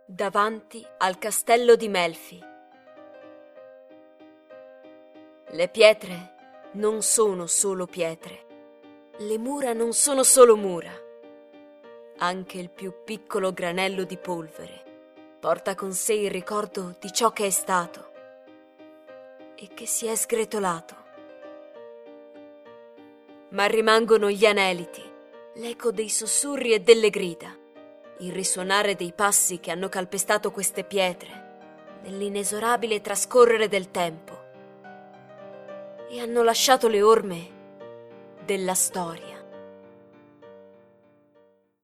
Davanti al castello di Melfi. Le pietre non sono solo pietre. Le mura non sono solo mura. Anche il più piccolo granello di polvere porta con sé il ricordo di ciò che è stato e che si è sgretolato. Ma rimangono gli aneliti, l'eco dei sussurri e delle grida, il risuonare dei passi che hanno calpestato queste pietre nell'inesorabile trascorrere del tempo e hanno lasciato le orme della storia.